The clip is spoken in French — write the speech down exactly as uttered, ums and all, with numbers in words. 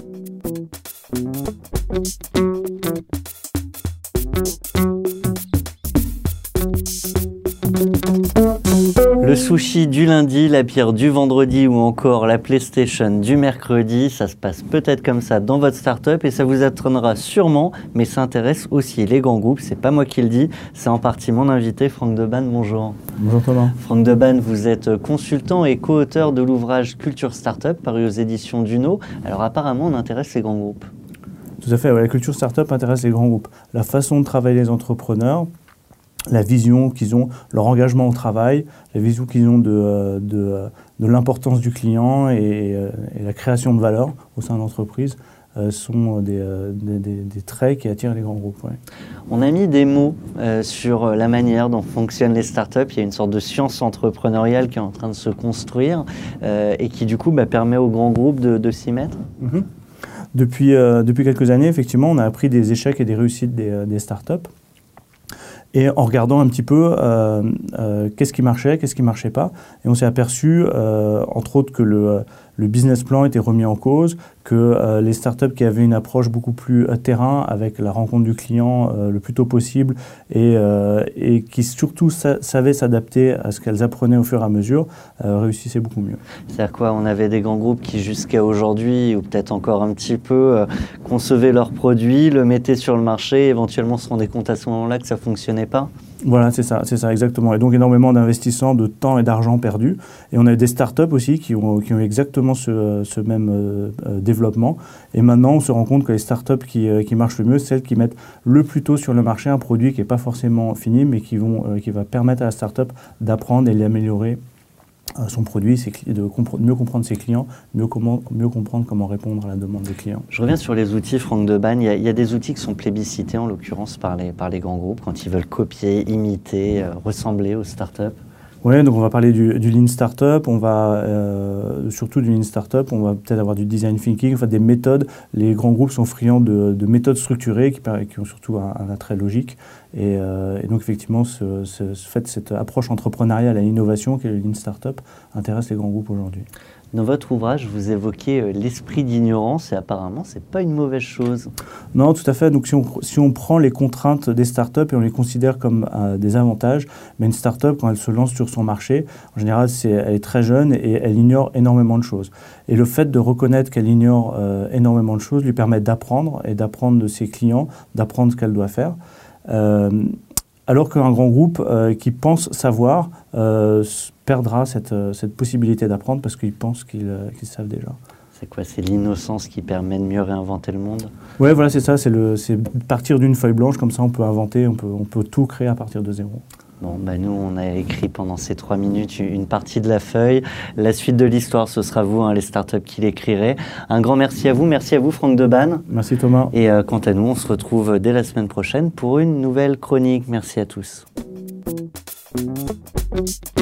Le sushi du lundi, la bière du vendredi ou encore la PlayStation du mercredi, ça se passe peut-être comme ça dans votre start-up et ça vous étonnera sûrement, mais ça intéresse aussi les grands groupes. C'est pas moi qui le dis, c'est en partie mon invité Franck Deban. Bonjour. Bonjour Thomas. Franck Deban, vous êtes consultant et co-auteur de l'ouvrage Culture Startup paru aux éditions Duno. Alors apparemment, on intéresse les grands groupes. Tout à fait, ouais, la culture startup intéresse les grands groupes. La façon de travailler les entrepreneurs, la vision qu'ils ont, leur engagement au travail, la vision qu'ils ont de, de, de l'importance du client et, et la création de valeur au sein de l'entreprise euh, sont des, des, des, des traits qui attirent les grands groupes. Ouais. On a mis des mots euh, sur la manière dont fonctionnent les startups. Il y a une sorte de science entrepreneuriale qui est en train de se construire euh, et qui du coup bah, permet aux grands groupes de, de s'y mettre. Mm-hmm. Depuis, euh, depuis quelques années, effectivement, on a appris des échecs et des réussites des, des startups. Et en regardant un petit peu euh, euh, qu'est-ce qui marchait, qu'est-ce qui ne marchait pas. Et on s'est aperçu, euh, entre autres, que le, le business plan était remis en cause, que euh, les startups qui avaient une approche beaucoup plus euh, terrain, avec la rencontre du client euh, le plus tôt possible, et, euh, et qui surtout sa- savaient s'adapter à ce qu'elles apprenaient au fur et à mesure, euh, réussissaient beaucoup mieux. C'est-à-dire quoi? On avait des grands groupes qui, jusqu'à aujourd'hui, ou peut-être encore un petit peu, euh, concevaient leurs produits, le mettaient sur le marché, éventuellement se rendaient compte à ce moment-là que ça ne fonctionnait pas. Voilà, c'est ça, c'est ça, exactement. Et donc, énormément d'investissements, de temps et d'argent perdus. Et on a des startups aussi qui ont, qui ont exactement ce, ce même euh, développement. Et maintenant, on se rend compte que les startups qui, euh, qui marchent le mieux, c'est celles qui mettent le plus tôt sur le marché un produit qui n'est pas forcément fini, mais qui, vont, euh, qui va permettre à la startup d'apprendre et d'améliorer euh, son produit, ses cli- de compre- mieux comprendre ses clients, mieux, comment, mieux comprendre comment répondre à la demande des clients. Je reviens sur les outils, Franck Deban. Il y a, il y a des outils qui sont plébiscités, en l'occurrence, par les, par les grands groupes, quand ils veulent copier, imiter, euh, ressembler aux startups. Oui, donc on va parler du, du Lean Startup, on va euh, surtout du Lean Startup, on va peut-être avoir du Design Thinking, enfin des méthodes. Les grands groupes sont friands de, de méthodes structurées qui, qui ont surtout un, un attrait logique. Et, euh, et donc effectivement, ce, ce, ce fait, cette approche entrepreneuriale à l'innovation qu'est le Lean Startup intéresse les grands groupes aujourd'hui. Dans votre ouvrage, vous évoquez euh, l'esprit d'ignorance et apparemment, ce n'est pas une mauvaise chose. Non, tout à fait. Donc si on, si on prend les contraintes des startups et on les considère comme euh, des avantages, mais une startup, quand elle se lance sur son marché, en général, c'est, elle est très jeune et elle ignore énormément de choses. Et le fait de reconnaître qu'elle ignore euh, énormément de choses lui permet d'apprendre et d'apprendre de ses clients, d'apprendre ce qu'elle doit faire. Euh, alors qu'un grand groupe euh, qui pense savoir euh, perdra cette, euh, cette possibilité d'apprendre parce qu'ils pensent qu'ils, euh, qu'ils savent déjà. C'est quoi? C'est l'innocence qui permet de mieux réinventer le monde? Oui, voilà, c'est ça. C'est, le, c'est partir d'une feuille blanche, comme ça on peut inventer, on peut, on peut tout créer à partir de zéro. Bon, bah nous, on a écrit pendant ces trois minutes une partie de la feuille. La suite de l'histoire, ce sera vous, hein, les startups qui l'écrirez. Un grand merci à vous. Merci à vous, Franck Deban. Merci Thomas. Et euh, quant à nous, on se retrouve dès la semaine prochaine pour une nouvelle chronique. Merci à tous.